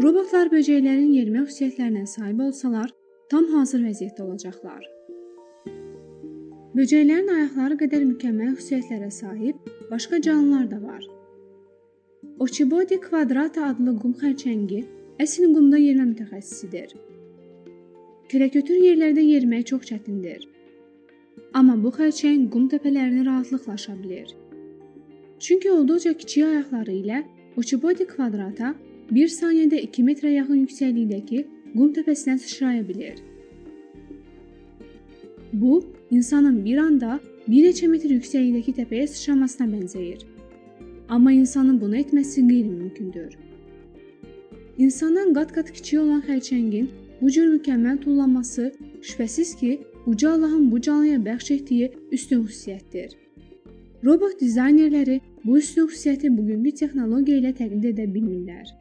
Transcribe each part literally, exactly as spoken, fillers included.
Robotlar böcəklərin yerimək xüsusiyyətlərinə sahib olsalar, tam hazır vəziyyətdə olacaqlar. Böcəklərin ayaqları qədər mükəmməl xüsusiyyətlərə sahib başqa canlılar da var. Oçibodi quadrata adlı qum xərçəngi əsl qumda yerimə mütəxəssisidir. Kürəkötür yerlərdə yerimək çox çətindir. Amma bu xərçəng qum təpələrini rahatlıqla aşa bilir. Çünki olduqca kiçik ayaqları ilə Oçibodi quadrata bir saniyədə iki metrə yaxın yüksəklikdəki qum təpəsinə sıçraya bilir. Bu, insanın bir anda bir neçə metr yüksəklikdəki təpəyə sıçramasına bənzəyir. Amma insanın bunu etməsi qeyri-mümkündür. İnsandan qat-qat kiçik olan xərçəngin bu cür mükəmməl tullanması şübhəsiz ki, Uca Allahın bu canlıya bəxş etdiyi üstün xüsusiyyətdir. Robot dizaynerləri bu üstün xüsusiyyəti bugünkü texnologiya ilə təqlid edə bilmirlər.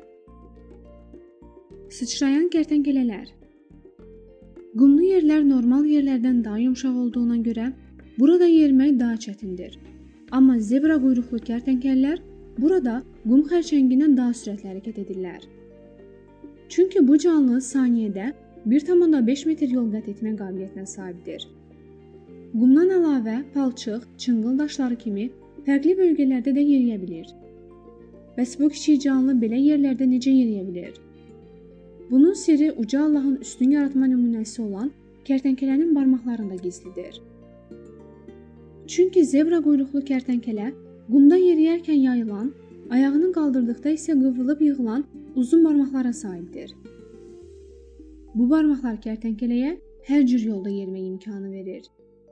Sıçrayan kərtənkələlər. Qumlu yerlər normal yerlərdən daha yumşaq olduğuna görə burada yerimək daha çətindir. Amma zebra quyruqlu kərtənkələlər burada qum xərçəngindən daha sürətli hərəkət edirlər. Çünki bu canlı saniyədə bir tam beş metr yol qət etmə qabiliyyətinə sahibdir. Qumdan əlavə palçıq, çınqıl daşları kimi fərqli bölgələrdə də yeriyə bilir. Bəs bu kiçik canlı belə yerlərdə necə yeriyə bilir? Bunun sirri Uca Allahın üstün yaratma nümunəsi olan kərtənkələnin barmaqlarında gizlidir. Çünki zebra quyruqlu kərtənkələ qumda yeriyərkən yayılan, ayağını qaldırdıqda isə qıvrılıb yığılan uzun barmaqlara sahibdir. Bu barmaqlar kərtənkələyə hər cür yolda yerimək imkanı verir.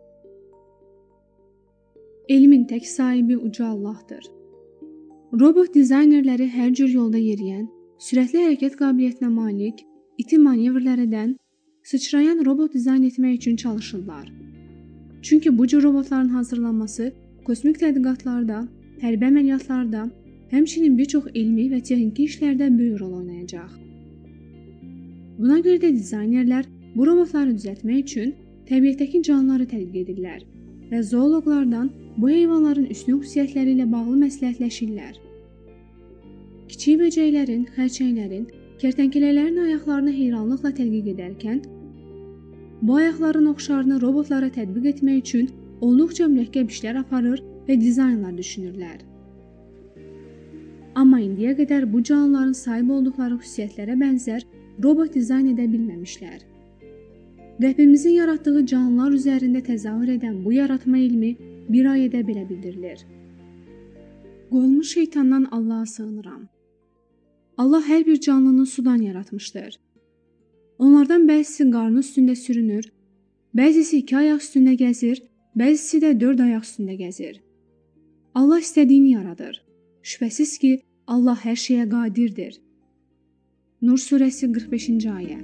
Elmin tək sahibi Uca Allahdır. Robot dizaynerləri hər cür yolda yeriyən, sürətli hərəkət qabiliyyətinə malik, iti manevrlər edən, sıçrayan robot dizayn etmək üçün çalışırlar. Çünki bu cür robotların hazırlanması kosmik tədqiqatlarda, hərbi əməliyyatlarda, həmçinin bir çox elmi və texniki işlərdə böyük rol oynayacaq. Buna görə də dizaynerlər bu robotları düzəltmək üçün təbiətdəki canlıları tədqiq edirlər və zooloqlardan bu heyvanların üstün xüsusiyyətləri ilə bağlı məsləhətləşirlər. Kiçik böcəklərin, xərçənglərin, kərtənkələlərin ayaqlarını heyranlıqla tədqiq edərkən, bu ayaqların oxşarını robotlara tətbiq etmək üçün olduqca mürəkkəb işlər aparır və dizaynlar düşünürlər. Amma indiyə qədər bu canlıların sahib olduqları xüsusiyyətlərə bənzər robot dizayn edə bilməmişlər. Rəbbimizin yaratdığı canlılar üzərində təzahür edən bu yaratma ilmi bir ayədə belə bildirilir. Qovulmuş şeytandan Allaha sığınıram. Allah hər bir canlını sudan yaratmışdır. Onlardan bəzisi qarnı üstündə sürünür, bəzisi iki ayaq üstündə gəzir, bəzisi də dörd ayaq üstündə gəzir. Allah istədiyini yaradır. Şübhəsiz ki, Allah hər şeyə qadirdir. Nur surəsi qırx beşinci ayə.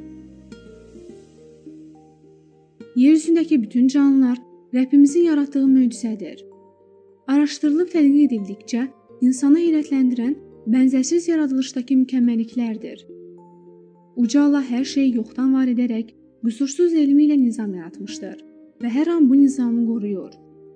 Yer üzündəki bütün canlılar Rəbbimizin yaratdığı möcüzədir. Araşdırılıb tədqiq edildikcə insanı heyrətləndirən bənzərsiz yaradılışdakı mükəmməlliklərdir. Uca Allah hər şeyi yoxdan var edərək qüsursuz elmi ilə nizam yaratmışdır və hər an bu nizamı qoruyur.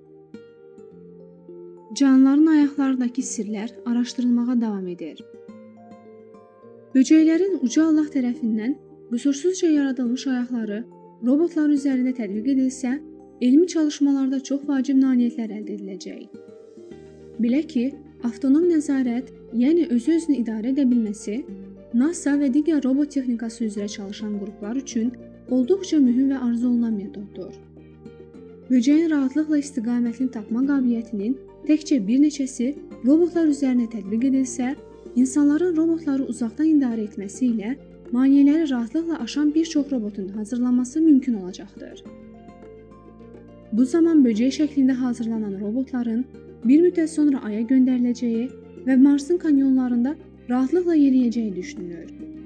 Canlıların ayaqlarındakı sirlər araşdırılmağa davam edir. Böcəklərin Uca Allah tərəfindən qüsursuzca yaradılmış ayaqları robotlar üzərində tətbiq edilsə, elmi çalışmalarda çox vacib nailiyyətlər əldə ediləcək. Belə ki, avtonom nəzarət, yəni özü-özünü idarə edə bilməsi, NASA və digər robot texnikası üzrə çalışan qruplar üçün olduqca mühüm və arzu olunan metoddur. Böcəyin rahatlıqla istiqamətini tapma qabiliyyətinin təkcə bir neçəsi robotlar üzərinə tətbiq edilsə, insanların robotları uzaqdan idarə etməsi ilə maneələri rahatlıqla aşan bir çox robotun hazırlanması mümkün olacaqdır. Bu zaman böcək şəklində hazırlanan robotların bir müddət sonra Aya göndəriləcəyi və Marsın kanyonlarında rahatlıqla yeriyəcəyi düşünülür.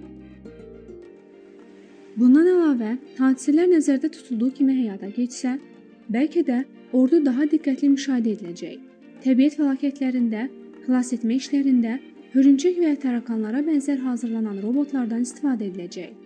Bundan əlavə, hadisələr nəzərdə tutulduğu kimi həyata keçsə, bəlkə də ordu daha diqqətli müşahidə ediləcək. Təbiət fəlakətlərində, xilas etmə işlərində hörümçək və tarakanlara bənzər hazırlanan robotlardan istifadə ediləcək.